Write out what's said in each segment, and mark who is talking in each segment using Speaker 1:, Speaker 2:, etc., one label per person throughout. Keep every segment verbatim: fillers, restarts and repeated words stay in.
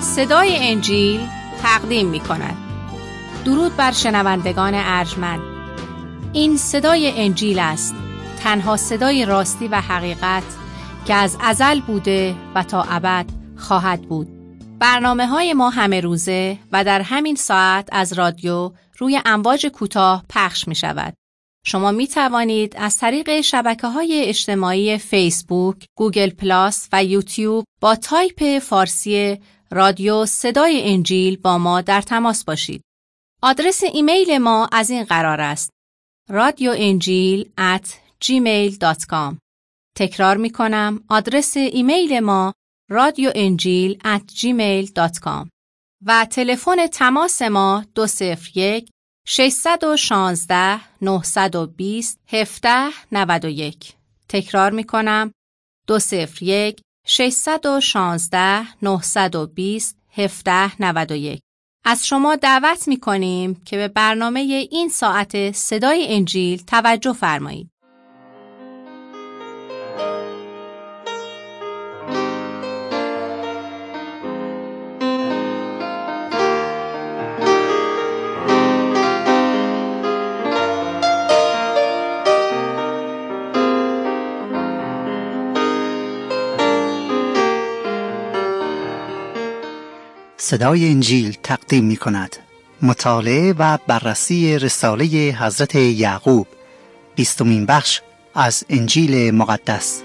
Speaker 1: صدای انجیل تقدیم می کند. درود بر شنوندگان ارجمند. این صدای انجیل است، تنها صدای راستی و حقیقت که از ازل بوده و تا ابد خواهد بود. برنامه های ما همه روزه و در همین ساعت از رادیو روی امواج کوتاه پخش می شود. شما می توانید از طریق شبکه‌های اجتماعی فیسبوک، گوگل پلاس و یوتیوب با تایپ فارسی رادیو صدای انجیل با ما در تماس باشید. آدرس ایمیل ما از این قرار است: رادیو انجیل ات جیمیل دات کام. تکرار می کنم، آدرس ایمیل ما رادیو انجیل ات جیمیل دات کام و تلفن تماس ما دو صفر یک ششصد و شانزده نهصد و بیست هفده نود و یک. تکرار می کنم، دو صفر یک ششصد و شانزده نهصد و بیست هفده نود و یک. از شما دعوت می کنیم که به برنامه این ساعت صدای انجیل توجه فرمایید.
Speaker 2: صدای انجیل تقدیم می کند مطالعه و بررسی رساله حضرت یعقوب، بیستمین بخش از انجیل مقدس.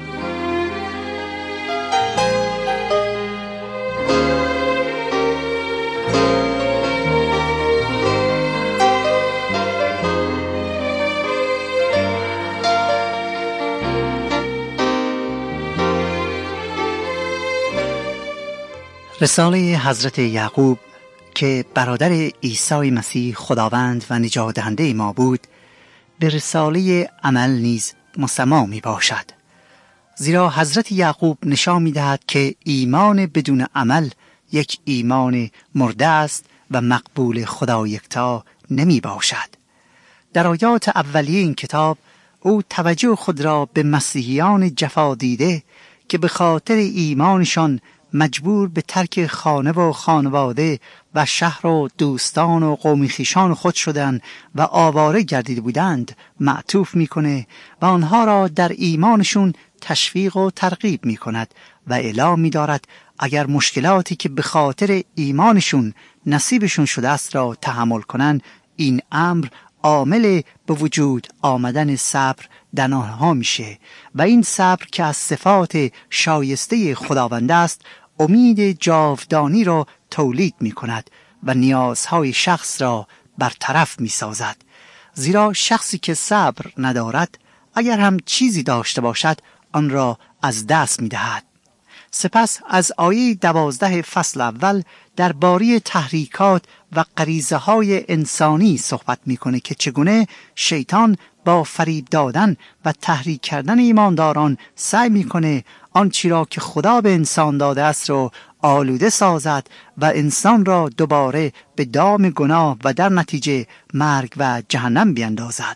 Speaker 2: رساله حضرت یعقوب که برادر عیسی مسیح خداوند و نجات دهنده ما بود، به رساله عمل نیز مسمی می باشد. زیرا حضرت یعقوب نشان می دهد که ایمان بدون عمل یک ایمان مرده است و مقبول خدا یکتا نمی باشد. در آیات اولیه این کتاب او توجه خود را به مسیحیان جفا دیده که به خاطر ایمانشان مجبور به ترک خانه و خانواده و شهر و دوستان و قوم خویشان خود شدند و آواره گردیده بودند معطوف میکنه و آنها را در ایمانشون تشویق و ترغیب میکند و اعلام می‌دارد اگر مشکلاتی که به خاطر ایمانشون نصیبشون شده است را تحمل کنند، این امر عامل به وجود آمدن صبر در آنها میشه و این صبر که از صفات شایسته خداوند است امید جاودانی را تولید می کند و نیازهای شخص را برطرف می سازد. زیرا شخصی که صبر ندارد اگر هم چیزی داشته باشد آن را از دست می دهد. سپس از آیه دوازده فصل اول درباره تحریکات و غریزه های انسانی صحبت می کنه که چگونه شیطان با فریب دادن و تحریک کردن ایمانداران سعی می کنه آنچه را که خدا به انسان داده است را آلوده سازد و انسان را دوباره به دام گناه و در نتیجه مرگ و جهنم بیندازد.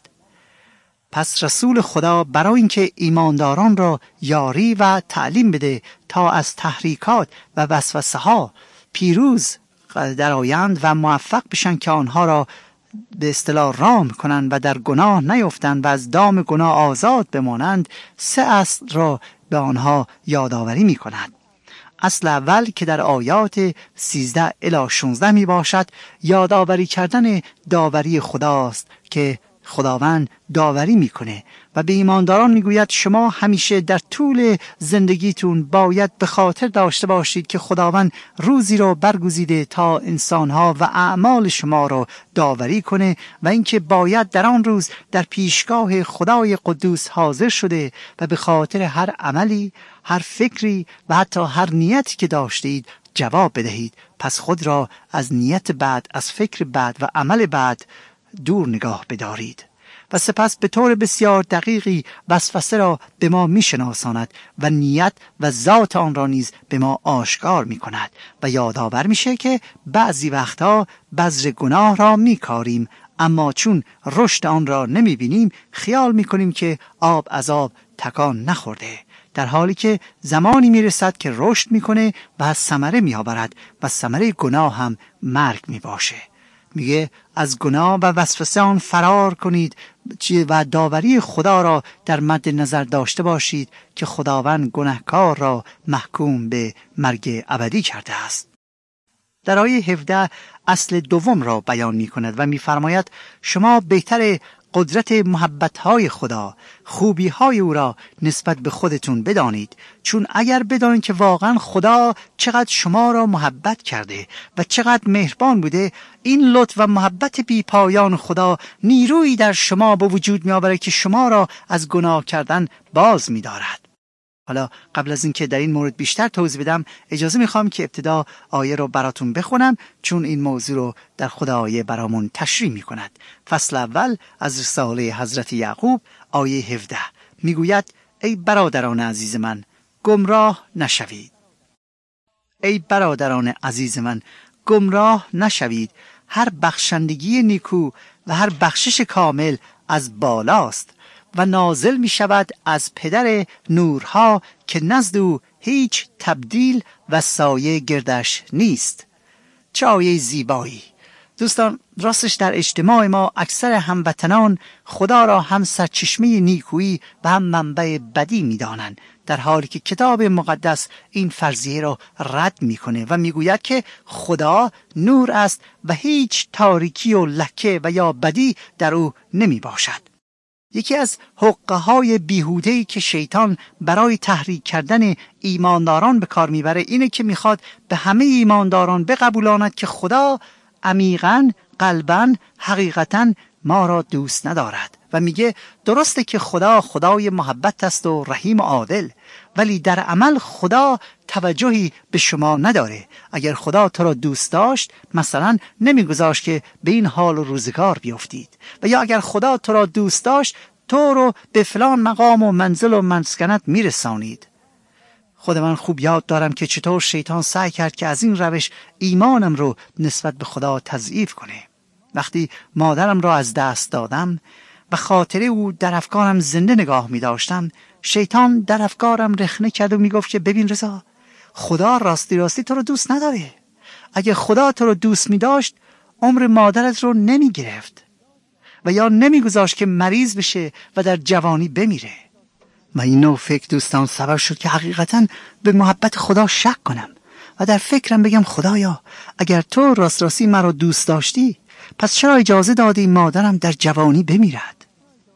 Speaker 2: پس رسول خدا برای اینکه ایمانداران را یاری و تعلیم بده تا از تحریکات و وسوسه ها پیروز درآیند و موفق بشن که آنها را به اصطلاح رام کنند و در گناه نیفتند و از دام گناه آزاد بمانند، سه اصل را به آنها یادآوری می کند. اصل اول که در آیات سیزده الی شانزده می باشد یادآوری کردن داوری خداست که خداوند داوری میکنه و به ایمانداران میگوید شما همیشه در طول زندگیتون باید به خاطر داشته باشید که خداوند روزی رو برگزیده تا انسانها و اعمال شما رو داوری کنه و اینکه باید در آن روز در پیشگاه خدای قدوس حاضر شده و به خاطر هر عملی، هر فکری و حتی هر نیتی که داشتید جواب بدهید. پس خود را از نیت بد، از فکر بد و عمل بد دور نگاه بدارید. و سپس به طور بسیار دقیقی وسوسه را به ما میشناساند و نیت و ذات آن را نیز به ما آشکار می کند و یادآور میشه که بعضی وقتها بذر گناه را میکاریم، اما چون رشد آن را نمی بینیم خیال می کنیم که آب از آب تکان نخورده. در حالی که زمانی میرسد که رشد میکنه و ثمره میآورد و ثمره گناه هم مرگ میباشه. میگه از گناه و وسوسه آن فرار کنید و داوری خدا را در مد نظر داشته باشید که خداوند گناهکار را محکوم به مرگ ابدی کرده است. در آیه هفده اصل دوم را بیان می کند و می فرماید شما بهتر قدرت محبت‌های خدا، خوبی‌های او را نسبت به خودتون بدانید، چون اگر بدانید که واقعا خدا چقدر شما را محبت کرده و چقدر مهربان بوده، این لطف و محبت بی پایان خدا نیرویی در شما به وجود می‌آورد که شما را از گناه کردن باز می‌دارد. حالا قبل از اینکه در این مورد بیشتر توضیح بدم، اجازه میخوام که ابتدا آیه رو براتون بخونم، چون این موضوع رو در خود آیه برامون تشریح میکند. فصل اول از رساله حضرت یعقوب آیه هفده میگوید ای برادران عزیز من گمراه نشوید. ای برادران عزیز من گمراه نشوید. هر بخشندگی نیکو و هر بخشش کامل از بالاست و نازل می شود از پدر نورها که نزد او هیچ تبدیل و سایه گردش نیست. چه آیه زیبایی! دوستان، راستش در اجتماع ما اکثر هموطنان خدا را هم سرچشمه نیکویی و هم منبع بدی می دانند، در حالی که کتاب مقدس این فرضیه را رد می کنه و می گوید که خدا نور است و هیچ تاریکی و لکه و یا بدی در او نمی باشد. یکی از حقه‌های بیهوده‌ای که شیطان برای تحریک کردن ایمانداران به کار میبره اینه که میخواد به همه ایمانداران بقبولاند که خدا عمیقاً، قلباً، حقیقتاً ما را دوست ندارد و میگه درسته که خدا خدای محبت است و رحیم و عادل، ولی در عمل خدا توجهی به شما نداره. اگر خدا تو را دوست داشت مثلا نمیگذاشت که به این حال و روزگار بیفتید، و یا اگر خدا تو را دوست داشت تو رو به فلان مقام و منزل و مسکنت میرسانید. خود من خوب یاد دارم که چطور شیطان سعی کرد که از این روش ایمانم رو نسبت به خدا تضعیف کنه. وقتی مادرم را از دست دادم و خاطره او در افکارم زنده نگاه می داشتم، شیطان در افکارم رخنه کرد و می گفت که ببین رضا، خدا راستی راستی تو رو دوست نداره. اگه خدا تو رو دوست می داشت عمر مادرت رو نمی گرفت و یا نمی گذاشت که مریض بشه و در جوانی بمیره. و این نوع فکر دوستان سبب شد که حقیقتاً به محبت خدا شک کنم و در فکرم بگم خدایا اگر تو راست راستی مرا دوست داشتی پس چرا اجازه دادی مادرم در جوانی بمیرد؟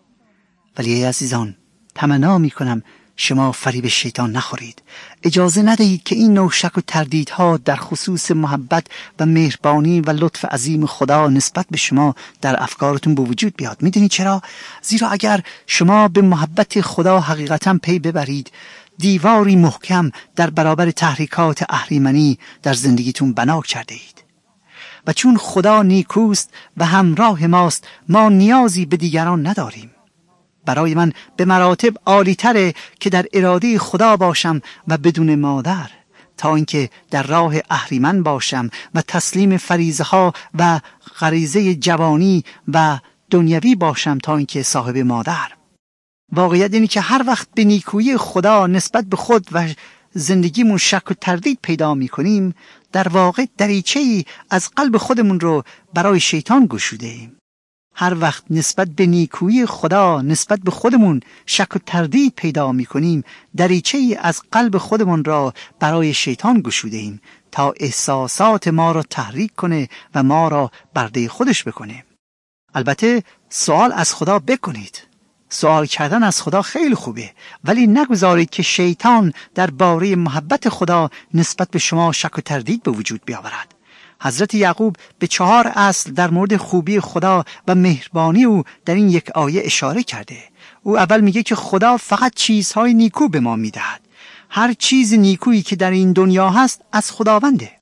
Speaker 2: ولی ای عزیزان، تمنا می کنم شما فریب شیطان نخورید. اجازه ندهید که این نوع شک و تردیدها در خصوص محبت و مهربانی و لطف عظیم خدا نسبت به شما در افکارتون به وجود بیاد. میدونید چرا؟ زیرا اگر شما به محبت خدا حقیقتا پی ببرید، دیواری محکم در برابر تحریکات اهریمنی در زندگیتون بنا کرده اید. و چون خدا نیکوست و همراه ماست، ما نیازی به دیگران نداریم. برای من به مراتب عالی تره که در اراده خدا باشم و بدون مادر، تا اینکه در راه اهریمن باشم و تسلیم فریضه ها و غریزه جوانی و دنیوی باشم تا اینکه صاحب مادر. واقعیت اینه که هر وقت به نیکویی خدا نسبت به خود و زندگیمون شک و تردید پیدا می کنیم، در واقع دریچه‌ای از قلب خودمون رو برای شیطان گشوده ایم. هر وقت نسبت به نیکویی خدا نسبت به خودمون شک و تردید پیدا می کنیم، دریچه‌ای از قلب خودمون را برای شیطان گشوده ایم تا احساسات ما را تحریک کنه و ما را برده خودش بکنه. البته سوال از خدا بکنید. سوال کردن از خدا خیلی خوبه، ولی نگذارید که شیطان درباره محبت خدا نسبت به شما شک و تردید به وجود بیاورد. حضرت یعقوب به چهار اصل در مورد خوبی خدا و مهربانی او در این یک آیه اشاره کرده. او اول میگه که خدا فقط چیزهای نیکو به ما میدهد. هر چیز نیکویی که در این دنیا هست از خداونده.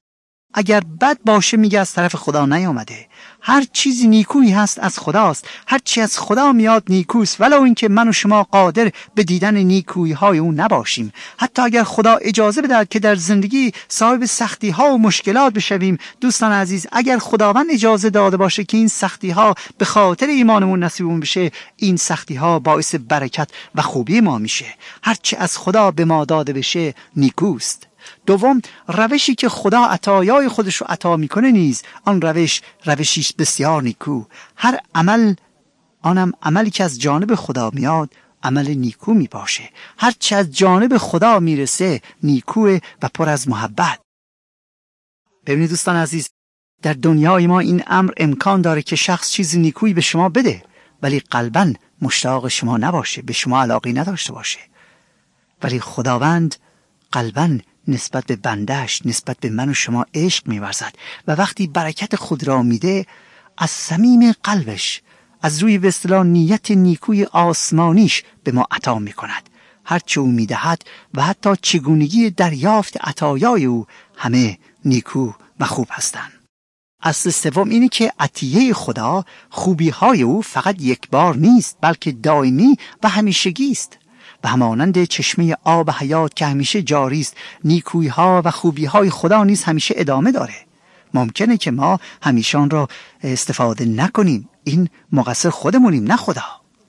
Speaker 2: اگر بد باشه میگه از طرف خدا نیامده. هر چیزی نیکویی هست از خداست. هر چی از خدا میاد نیکوست، ولو اینکه من و شما قادر به دیدن نیکویی های اون نباشیم. حتی اگر خدا اجازه بده که در زندگی صاحب سختی ها و مشکلات بشویم، دوستان عزیز، اگر خداوند اجازه داده باشه که این سختی ها به خاطر ایمانمون نصیبمون بشه، این سختی ها باعث برکت و خوبی ما میشه. هر چی از خدا به ما داده بشه نیکوست. دوم، روشی که خدا عطایای خودش رو عطا میکنه نیز آن روش روشیش بسیار نیکو. هر عمل، آنم عملی که از جانب خدا میاد، عمل نیکو می باشه. هر چه از جانب خدا میرسه نیکوه و پر از محبت. ببینید دوستان عزیز، در دنیای ما این امر امکان داره که شخص چیز نیکویی به شما بده ولی قلباً مشتاق شما نباشه، به شما علاقه نداشته باشه. ولی خداوند قلباً نسبت به بندهش، نسبت به من و شما عشق می‌ورزد و وقتی برکت خود را میده، از صمیم قلبش، از روی به اصطلاح نیت نیکوی آسمانیش به ما عطا می‌کند. هر چه او میدهد و حتی چگونگی دریافت عطایای او همه نیکو و خوب هستند. اصل سوم اینه که عطیه خدا، خوبی‌های او فقط یک بار نیست بلکه دائمی و همیشگی است. و همانند چشمه آب حیات که همیشه جاری است، نیکویی‌ها و خوبی‌های خدا نیز همیشه ادامه داره. ممکنه که ما همیشه آن را استفاده نکنیم، این مقصر خودمونیم نه خدا.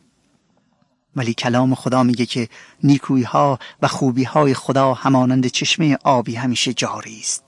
Speaker 2: ولی کلام خدا میگه که نیکویی‌ها و خوبی‌های خدا همانند چشمه آبی همیشه جاری است.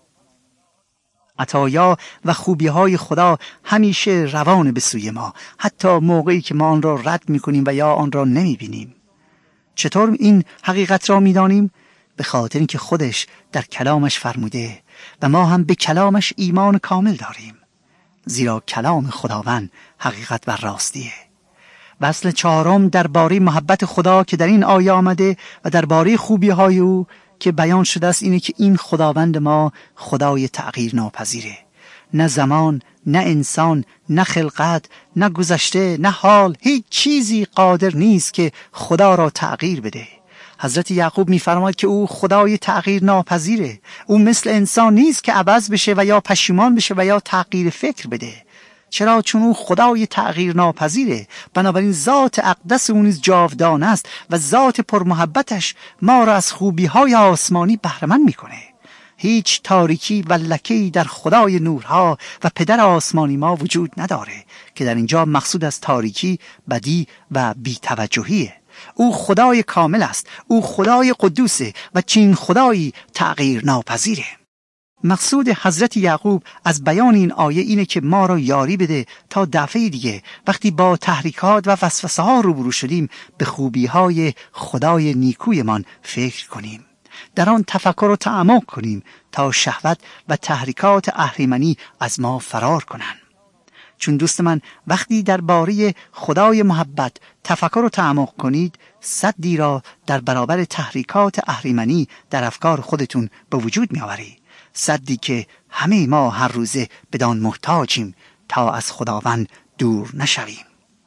Speaker 2: عطایا و خوبی‌های خدا همیشه روان به سوی ما، حتی موقعی که ما آن را رد می‌کنیم و یا آن را نمی‌بینیم. چطور این حقیقت را می‌دانیم؟ به خاطر اینکه خودش در کلامش فرموده و ما هم به کلامش ایمان کامل داریم، زیرا کلام خداوند حقیقت و راستیه. و اصل چهارم درباره محبت خدا که در این آیه آمده و درباره خوبی‌های او که بیان شده است اینه که این خداوند ما خدای تغییر ناپذیره. نه زمان، نه انسان، نه خلقت، نه گذشته، نه حال، هیچ چیزی قادر نیست که خدا را تغییر بده. حضرت یعقوب می‌فرماید که او خدای تغییر ناپذیره. او مثل انسان نیست که عوض بشه و یا پشیمان بشه و یا تغییر فکر بده. چرا؟ چون او خدای تغییر ناپذیره. بنابراین ذات اقدس او نیز جاودانه است و ذات پرمحبتش ما را از خوبی‌های آسمانی بهره‌مند می‌کنه. هیچ تاریکی و لکه‌ای در خدای نورها و پدر آسمانی ما وجود نداره که در اینجا مقصود از تاریکی، بدی و بی‌توجهیه. او خدای کامل است، او خدای قدوسه و چنین خدایی تغییر ناپذیره. مقصود حضرت یعقوب از بیان این آیه اینه که ما را یاری بده تا دفعه دیگه وقتی با تحریکات و وسوسه ها روبرو شدیم به خوبی های خدای نیکویمان فکر کنیم، در آن تفکر و تعمق کنیم تا شهوت و تحریکات اهریمنی از ما فرار کنند. چون دوست من وقتی درباره خدای محبت تفکر و تعمق کنید، صدی را در برابر تحریکات اهریمنی در افکار خودتون به وجود می آورید. صدی که همه ما هر روزه بدان محتاجیم تا از خداوند دور نشویم.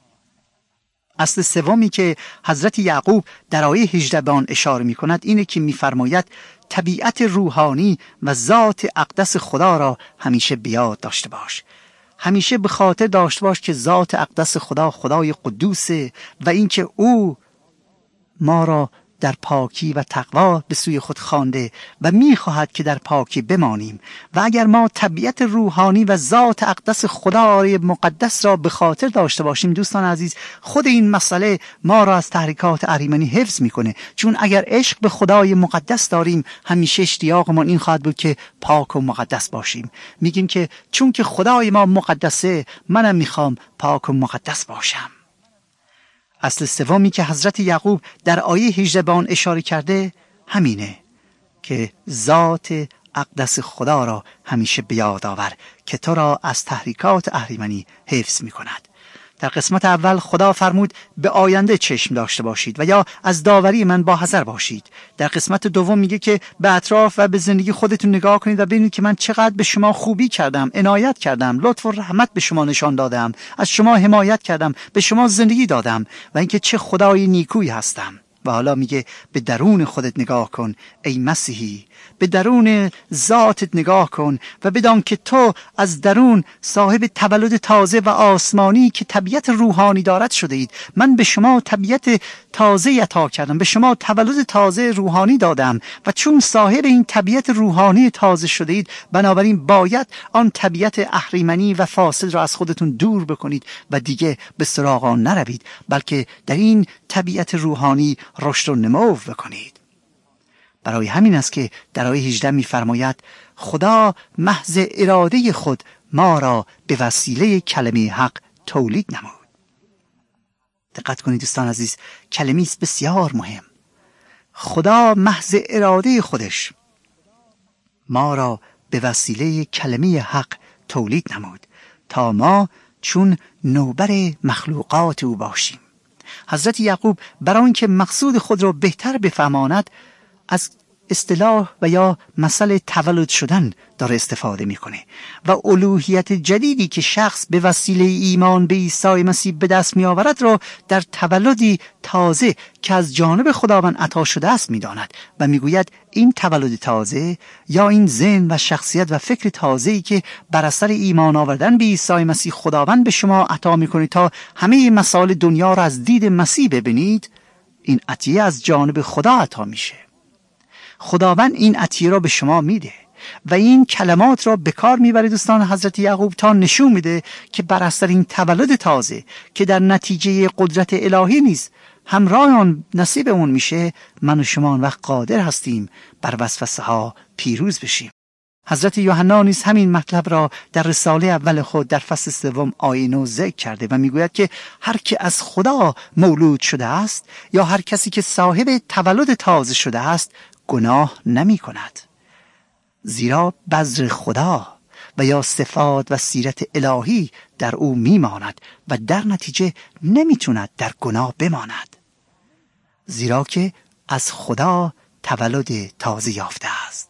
Speaker 2: اصل سومی که حضرت یعقوب در آیه هجده به آن اشاره می کند اینه که می فرماید طبیعت روحانی و ذات اقدس خدا را همیشه بیاد داشته باش. همیشه به خاطر داشته باش که ذات اقدس خدا خدای قدوسه و اینکه او ما را در پاکی و تقوا به سوی خود خوانده و می‌خواهد که در پاکی بمانیم. و اگر ما طبیعت روحانی و ذات اقدس خدای مقدس را به خاطر داشته باشیم، دوستان عزیز، خود این مسئله ما را از تحریکات اهریمنی حفظ می‌کنه. چون اگر عشق به خدای مقدس داریم، همیشه اشتیاقمان این خواهد بود که پاک و مقدس باشیم. میگیم که چون که خدای ما مقدسه، منم می‌خوام پاک و مقدس باشم. اصل سومی که حضرت یعقوب در آیه هجده به آن اشاره کرده همینه که ذات اقدس خدا را همیشه بیاد آور که تو را از تحریکات اهریمنی حفظ می کند. در قسمت اول خدا فرمود به آینده چشم داشته باشید و یا از داوری من با حذر باشید. در قسمت دوم میگه که به اطراف و به زندگی خودتون نگاه کنید و ببینید که من چقدر به شما خوبی کردم، عنایت کردم، لطف و رحمت به شما نشان دادم، از شما حمایت کردم، به شما زندگی دادم و اینکه چه خدای نیکویی هستم. و حالا میگه به درون خودت نگاه کن ای مسیحی، به درون ذاتت نگاه کن و بدان که تو از درون صاحب تولد تازه و آسمانی که طبیعت روحانی دارد شده اید. من به شما طبیعت تازه عطا کردم، به شما تولد تازه روحانی دادم و چون صاحب این طبیعت روحانی تازه شده اید، بنابراین باید آن طبیعت اهریمنی و فاسد را از خودتون دور بکنید و دیگه به سراغ آن نروید، بلکه در این طبیعت روحانی رشد و نمو بکنید. برای همین است که در آیه هجده می‌فرماید خدا محض اراده خود ما را به وسیله کلمه حق تولید نمود. دقت کنید دوستان عزیز، کلمه است بسیار مهم. خدا محض اراده خودش ما را به وسیله کلمه حق تولید نمود تا ما چون نوبر مخلوقات او باشیم. حضرت یعقوب برای اینکه مقصود خود را بهتر بفهماند از اصطلاح و یا مسئله تولد شدن داره استفاده میکنه و الوهیت جدیدی که شخص به وسیله ایمان به عیسی مسیح به دست میآورد را در تولدی تازه که از جانب خداوند عطا شده است میداند و میگوید این تولد تازه یا این ذهن و شخصیت و فکر تازه‌ای که بر اثر ایمان آوردن به عیسی مسیح خداوند به شما عطا میکنه تا همه مسائل دنیا را از دید مسیح ببینید، این عطیه از جانب خدا عطا میشه. خداوند این عطیه را به شما میده و این کلمات را به کار میبره دوستان حضرت یعقوب تا نشون میده که بر اثر این تولد تازه که در نتیجه قدرت الهی نیست همراه آن نصیب اون میشه، من و شما وقت قادر هستیم بر وسوسه ها پیروز بشیم. حضرت یوحنا نیز همین مطلب را در رساله اول خود در فصل سوم آیه نه ذکر کرده و میگوید که هر که از خدا مولود شده است یا هر کسی که صاحب تولد تازه شده است گناه نمی کند، زیرا بذر خدا و یا صفات و سیرت الهی در او میماند و در نتیجه نمیتوند در گناه بماند، زیرا که از خدا تولد تازه یافته است.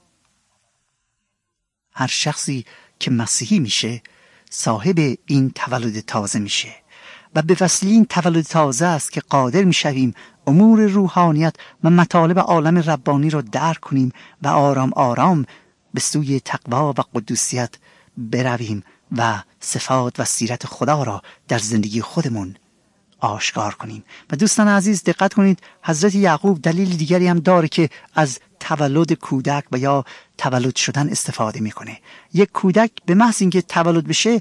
Speaker 2: هر شخصی که مسیحی میشه صاحب این تولد تازه میشه و به وسیله این تولد تازه است که قادر میشویم امور روحانیت و مطالب عالم ربانی را درک کنیم و آرام آرام به سوی تقوا و قدوسیت برویم و صفات و سیرت خدا را در زندگی خودمون آشکار کنیم. و دوستان عزیز دقت کنید، حضرت یعقوب دلیل دیگری هم داره که از تولد کودک و یا تولد شدن استفاده میکنه. یک کودک به محض اینکه تولد بشه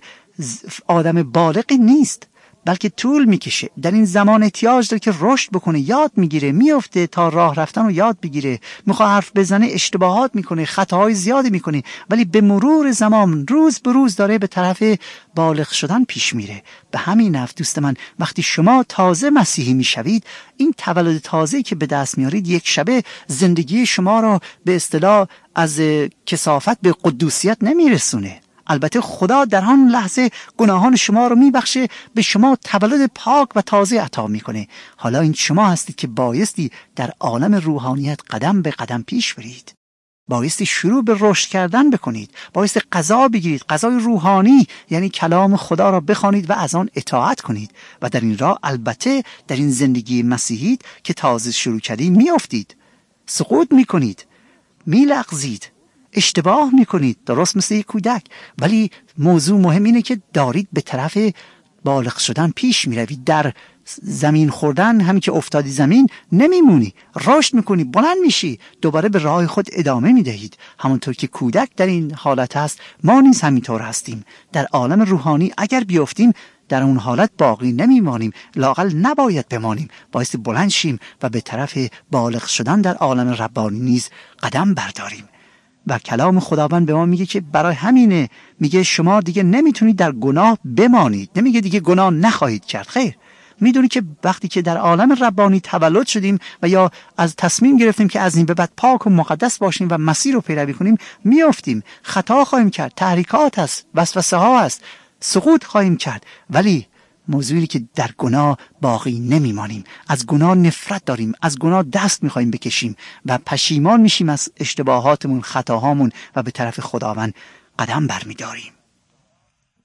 Speaker 2: آدم بالغی نیست، بلکه طول میکشه. در این زمان احتیاج داره که رشد بکنه، یاد میگیره، میفته تا راه رفتن رو یاد بگیره، میخواد حرف بزنه اشتباهات میکنه، خطاهای زیادی میکنه، ولی به مرور زمان روز به روز داره به طرف بالغ شدن پیش میره. به همین نحو دوست من وقتی شما تازه مسیحی میشوید، این تولد تازه که به دست میارید یک شبه زندگی شما را به اصطلاح از کثافت به قدوسیت نمیرسونه. البته خدا در آن لحظه گناهان شما رو میبخشه، به شما تولد پاک و تازه عطا میکنه. حالا این شما هستید که بایستی در عالم روحانیت قدم به قدم پیش برید، بایستی شروع به رشد کردن بکنید، بایستی غذا بگیرید، غذای روحانی، یعنی کلام خدا را بخوانید و از آن اطاعت کنید و در این راه البته در این زندگی مسیحیت که تازه شروع کردید میافتید، سقوط میکنید، میلغزید، اشتباه میکنید، درست مثل یک کودک، ولی موضوع مهم اینه که دارید به طرف بالغ شدن پیش میروید. در زمین خوردن همین که افتادی زمین نمیمونی، رشد میکنی، بلند میشی، دوباره به راه خود ادامه میدهید. همونطور که کودک در این حالت هست، ما نیز همینطور هستیم. در عالم روحانی اگر بیافتیم در اون حالت باقی نمیمانیم، لااقل نباید بمانیم، بایستی بلند شیم و به طرف بالغ شدن در عالم ربانی نیز قدم برداریم. و کلام خداوند به ما میگه که برای همینه میگه شما دیگه نمیتونید در گناه بمانید، نمیگه دیگه گناه نخواهید کرد، خیر، میدونی که وقتی که در عالم ربانی تولد شدیم و یا از تصمیم گرفتیم که از این به بعد پاک و مقدس باشیم و مسیر رو پیروی کنیم، میافتیم، خطا خواهیم کرد، تحریکات هست، وسوسه ها هست، سقوط خواهیم کرد، ولی موضوعی که در گناه باقی نمیمانیم، از گناه نفرت داریم، از گناه دست میخوایم بکشیم و پشیمان میشیم از اشتباهاتمون، خطاهامون و به طرف خداوند قدم برمیداریم.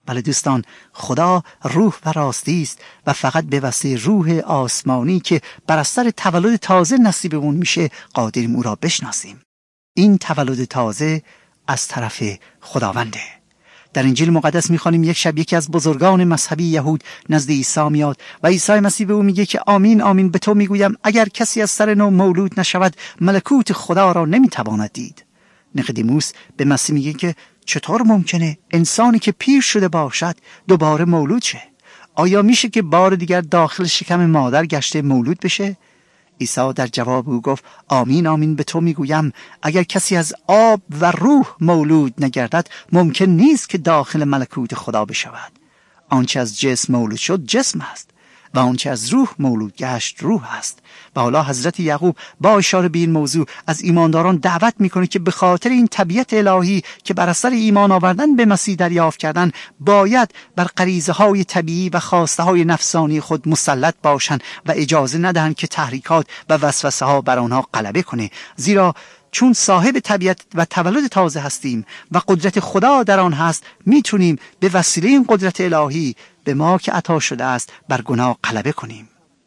Speaker 2: بله دوستان، خدا روح و راستی است و فقط به وسیله روح آسمانی که بر اثر تولد تازه نصیبمون میشه قادریم او را بشناسیم. این تولد تازه از طرف خداونده. در انجیل مقدس میخوانیم یک شب یکی از بزرگان مذهبی یهود نزد عیسی میاد و عیسی مسیح به او میگه که آمین آمین به تو میگویم اگر کسی از سر نو مولود نشود ملکوت خدا را نمیتواند دید. نیقودیموس به مسیح میگه که چطور ممکنه انسانی که پیر شده باشد دوباره مولود شه؟ آیا میشه که بار دیگر داخل شکم مادر گشته مولود بشه؟ عیسی در جواب او گفت آمین آمین به تو میگویم اگر کسی از آب و روح مولود نگردد ممکن نیست که داخل ملکوت خدا بشود. آنچه از جسم مولود شد جسم است و آنچه از روح مولود گشت روح است. و حالا حضرت یعقوب با اشاره به این موضوع از ایمانداران دعوت میکنه که به خاطر این طبیعت الهی که بر اثر ایمان آوردن به مسیح دریافت کردن باید بر غریزه های طبیعی و خواسته های نفسانی خود مسلط باشند و اجازه ندهند که تحریکات و وسوسه ها بر آنها غلبه کنه، زیرا چون صاحب طبیعت و تولد تازه هستیم و قدرت خدا در آن هست میتونیم به وسیله این قدرت الهی به ما که عطا شده است بر گناه غلبه کنیم.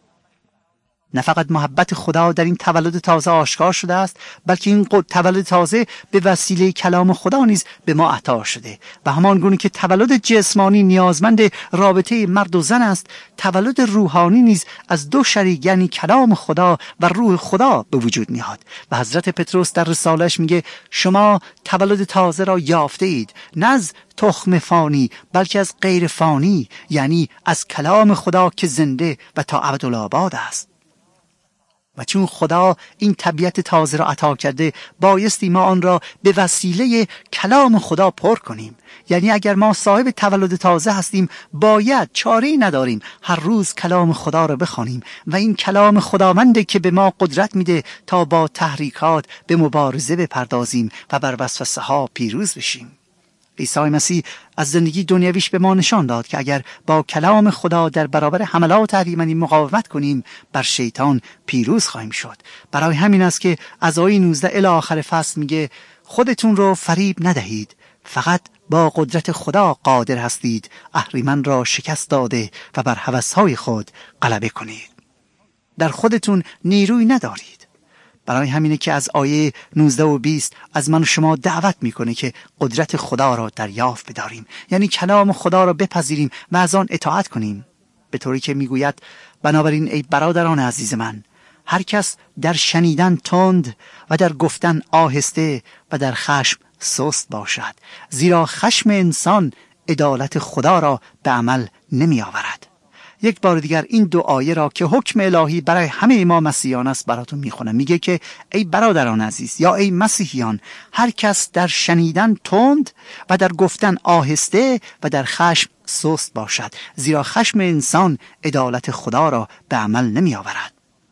Speaker 2: نه فقط محبت خدا در این تولد تازه آشکار شده است، بلکه این تولد تازه به وسیله کلام خدا نیز به ما عطا شده و همان گونه که تولد جسمانی نیازمند رابطه مرد و زن است، تولد روحانی نیز از دو شریک یعنی کلام خدا و روح خدا به وجود میاد. و حضرت پتروس در رساله‌اش میگه شما تولد تازه را یافته اید، نه از تخم فانی بلکه از غیر فانی، یعنی از کلام خدا که زنده و تا ابدالآباد است. و چون خدا این طبیعت تازه را عطا کرده بایستی ما آن را به وسیله کلام خدا پر کنیم. یعنی اگر ما صاحب تولد تازه هستیم باید چاره‌ای نداریم هر روز کلام خدا را بخوانیم و این کلام خداونده که به ما قدرت میده تا با تحریکات به مبارزه بپردازیم و بر وسوسه ها پیروز بشیم. عیسی مسیح از زندگی دنیویش به ما نشان داد که اگر با کلام خدا در برابر حملات اهریمنی مقاومت کنیم بر شیطان پیروز خواهیم شد. برای همین است که از آیه نوزده الی آخر فصل میگه خودتون رو فریب ندهید، فقط با قدرت خدا قادر هستید اهریمن را شکست داده و بر هوس‌های خود غلبه کنید. در خودتون نیروی ندارید. برای همینه که از آیه نوزده و بیست از من و شما دعوت میکنه که قدرت خدا را دریافت بداریم، یعنی کلام خدا را بپذیریم و از آن اطاعت کنیم، به طوری که میگوید بنابراین ای برادران عزیز من، هر کس در شنیدن تند و در گفتن آهسته و در خشم سست باشد، زیرا خشم انسان عدالت خدا را به عمل نمی آورد. یک بار دیگر این دو آیه را که حکم الهی برای همه ما مسیحیان است براتون میخونم. میگه که ای برادران عزیز یا ای مسیحیان، هر کس در شنیدن تند و در گفتن آهسته و در خشم سست باشد، زیرا خشم انسان عدالت خدا را به عمل نمی آورد.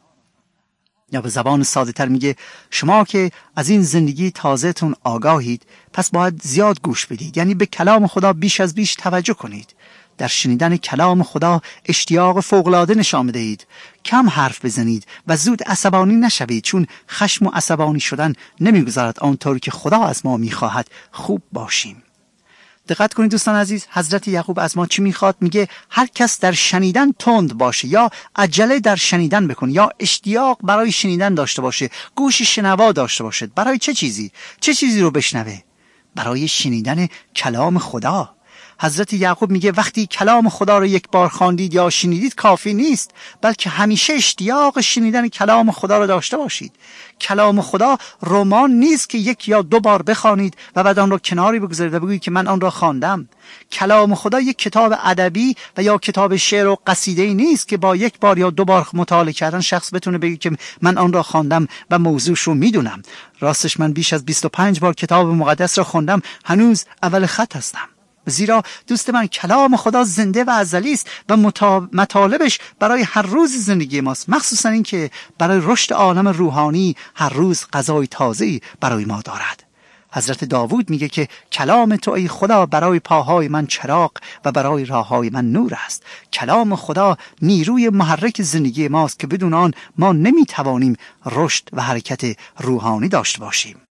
Speaker 2: یا به زبان ساده تر میگه شما که از این زندگی تازه‌تون آگاهید پس باید زیاد گوش بدید، یعنی به کلام خدا بیش از بیش توجه کنید. در شنیدن کلام خدا اشتیاق فوق‌العاده نشان بدهید، کم حرف بزنید و زود عصبانی نشوید، چون خشم و عصبانی شدن نمیگذارد آنطور که خدا از ما میخواهد خوب باشیم. دقت کنید دوستان عزیز، حضرت یعقوب از ما چی میخواد؟ میگه هر کس در شنیدن تند باشه، یا عجله در شنیدن بکنه، یا اشتیاق برای شنیدن داشته باشه، گوش شنوا داشته باشه. برای چه چیزی؟ چه چیزی رو بشنوه؟ برای شنیدن کلام خدا. حضرت یعقوب میگه وقتی کلام خدا رو یک بار خواندید یا شنیدید کافی نیست، بلکه همیشه اشتیاق شنیدن کلام خدا رو داشته باشید. کلام خدا رمان نیست که یک یا دو بار بخوانید و بعد آن رو کناری بگذارید و بگویید که من آن را خواندم. کلام خدا یک کتاب ادبی و یا کتاب شعر و قصیده‌ای نیست که با یک بار یا دو بار مطالعه کردن شخص بتونه بگه که من آن را خواندم و موضوعش رو میدونم. راستش من بیش از بیست و پنج بار کتاب مقدس را خوندم، هنوز اول خط هستم. زیرا دوست من کلام خدا زنده و ازلی است و مطالبش برای هر روز زندگی ماست، مخصوصا این که برای رشد عالم روحانی هر روز غذای تازه‌ای برای ما دارد. حضرت داوود میگه که کلام تو ای خدا برای پاهای من چراغ و برای راههای من نور است. کلام خدا نیروی محرک زندگی ماست که بدون آن ما نمیتوانیم رشد و حرکت روحانی داشته باشیم.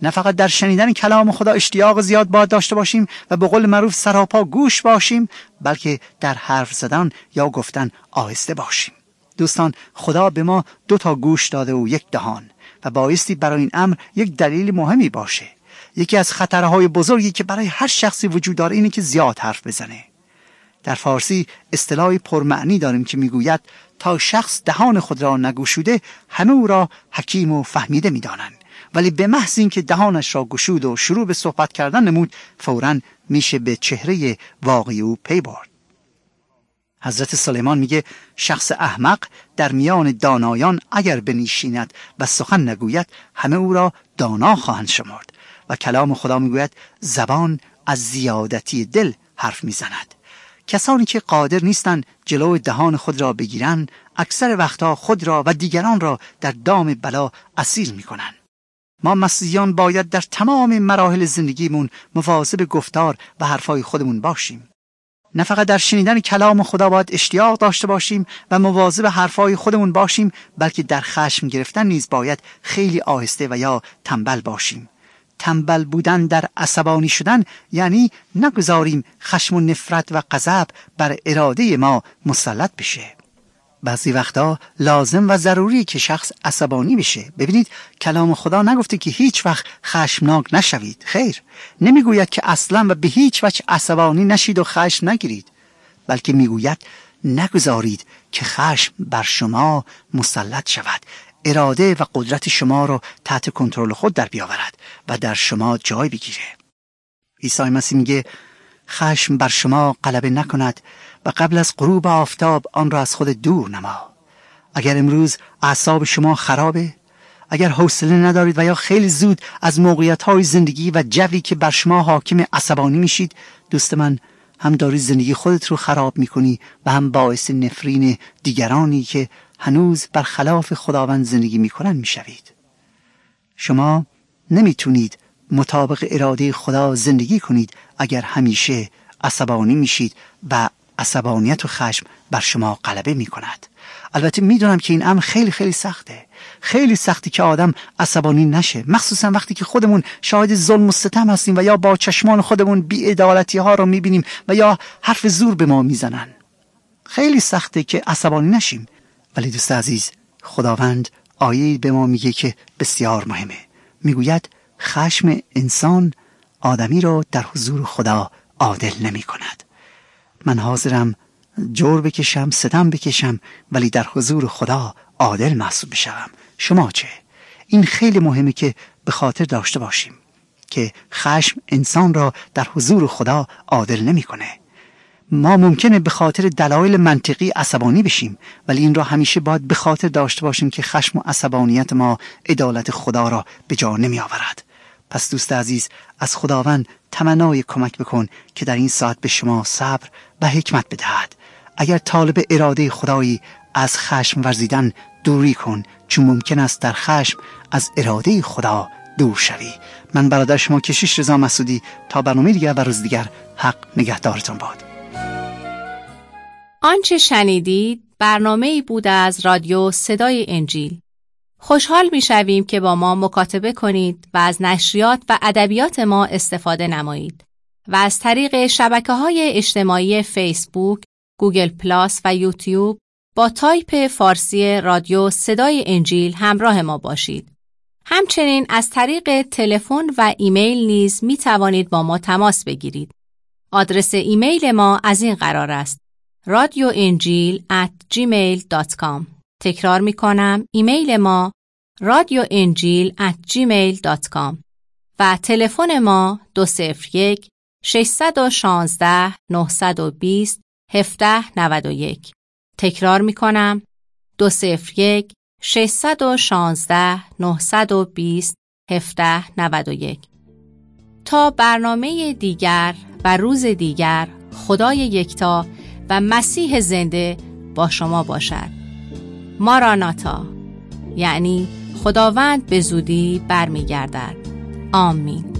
Speaker 2: نه فقط در شنیدن کلام خدا اشتیاق زیاد باید داشته باشیم و به قول معروف سراپا گوش باشیم، بلکه در حرف زدن یا گفتن آهسته باشیم. دوستان، خدا به ما دو تا گوش داده و یک دهان و بایستی برای این امر یک دلیل مهمی باشه. یکی از خطرهای بزرگی که برای هر شخصی وجود داره اینه که زیاد حرف بزنه. در فارسی اصطلاحی پرمعنی داریم که میگوید تا شخص دهان خود را نگشوده همه او را حکیم و فهمیده میدانند، ولی به محض اینکه دهانش را گشود و شروع به صحبت کردن نمود فوراً میشه به چهره واقعی او پی برد. حضرت سلیمان میگه شخص احمق در میان دانایان اگر بنشیند و سخن نگوید همه او را دانا خواهند شمرد. و کلام خدا میگوید زبان از زیادتی دل حرف میزند. کسانی که قادر نیستند جلو دهان خود را بگیرند اکثر وقتا خود را و دیگران را در دام بلا اسیر میکنند. ما مسیحیان باید در تمام مراحل زندگیمون مواظب گفتار و حرفای خودمون باشیم. نه فقط در شنیدن کلام خدا باید اشتیاق داشته باشیم و مواظب حرفای خودمون باشیم، بلکه در خشم گرفتن نیز باید خیلی آهسته و یا تنبل باشیم. تنبل بودن در عصبانی شدن یعنی نگذاریم خشم و نفرت و غضب بر اراده ما مسلط بشه. بعضی وقتا لازم و ضروری که شخص عصبانی بشه. ببینید کلام خدا نگفته که هیچ وقت خشمناک نشوید. خیر، نمیگوید که اصلا و به هیچ وجه عصبانی نشید و خشم نگیرید، بلکه میگوید نگذارید که خشم بر شما مسلط شود، اراده و قدرت شما رو تحت کنترل خود در بیاورد و در شما جای بگیره. عیسی مسیح میگه خشم بر شما غلبه نکند و قبل از غروب آفتاب آن را از خود دور نما. اگر امروز اعصاب شما خرابه، اگر حوصله ندارید و یا خیلی زود از موقعیت‌های زندگی و جوی که بر شما حاکم عصبانی میشید، دوست من، هم داری زندگی خودت رو خراب میکنی و هم باعث نفرین دیگرانی که هنوز بر خلاف خداوند زندگی میکنن میشوید. شما نمیتونید مطابق اراده خدا زندگی کنید اگر همیشه عصبانی میشید و عصبانیت و خشم بر شما غلبه میکند. البته میدونم که این امر خیلی خیلی سخته. خیلی سختی که آدم عصبانی نشه، مخصوصا وقتی که خودمون شاهد ظلم و ستم هستیم و یا با چشمان خودمون بی‌عدالتی ها رو میبینیم و یا حرف زور به ما میزنن. خیلی سخته که عصبانی نشیم. ولی دوست عزیز، خداوند آیه به ما میگه که بسیار مهمه. میگوید خشم انسان آدمی را در حضور خدا عادل نمی کند. من حاضرم جور بکشم، ستم بکشم، ولی در حضور خدا عادل محسوب بشم. شما چه؟ این خیلی مهمه که به خاطر داشته باشیم که خشم انسان را در حضور خدا عادل نمی کنه. ما ممکنه به خاطر دلایل منطقی عصبانی بشیم، ولی این را همیشه باید به خاطر داشته باشیم که خشم و عصبانیت ما عدالت خدا را به جا نمی آورد. پس دوست عزیز، از خداوند تمنای کمک بکن که در این ساعت به شما صبر و حکمت بدهد. اگر طالب اراده خدایی، از خشم ورزیدن دوری کن، چون ممکن است در خشم از اراده خدا دور شوی. من برادر شما کشیش رضا مسعودی، تا برنامه دیگر و روز دیگر، حق نگهدارتون باد.
Speaker 1: آنچه شنیدید برنامه‌ای بود از رادیو صدای انجیل. خوشحال می‌شویم که با ما مکاتبه کنید و از نشریات و ادبیات ما استفاده نمایید و از طریق شبکه‌های اجتماعی فیسبوک، گوگل پلاس و یوتیوب با تایپ فارسی رادیو صدای انجیل همراه ما باشید. همچنین از طریق تلفن و ایمیل نیز می توانید با ما تماس بگیرید. آدرس ایمیل ما از این قرار است: رادیو انجیل ات جیمیل دات کام. تکرار می کنم، ایمیل ما رادیو انجیل ات جیمیل دات کام و تلفن ما دو صفر یک ششصد و شانزده نهصد و بیست هفده نود و یک. تکرار می کنم، دو صفر یک ششصد و شانزده نهصد و بیست هفده نود و یک. تا برنامه دیگر و روز دیگر، خدای یکتا و مسیح زنده با شما باشد. ماراناتا، یعنی خداوند به زودی برمیگردد. آمین.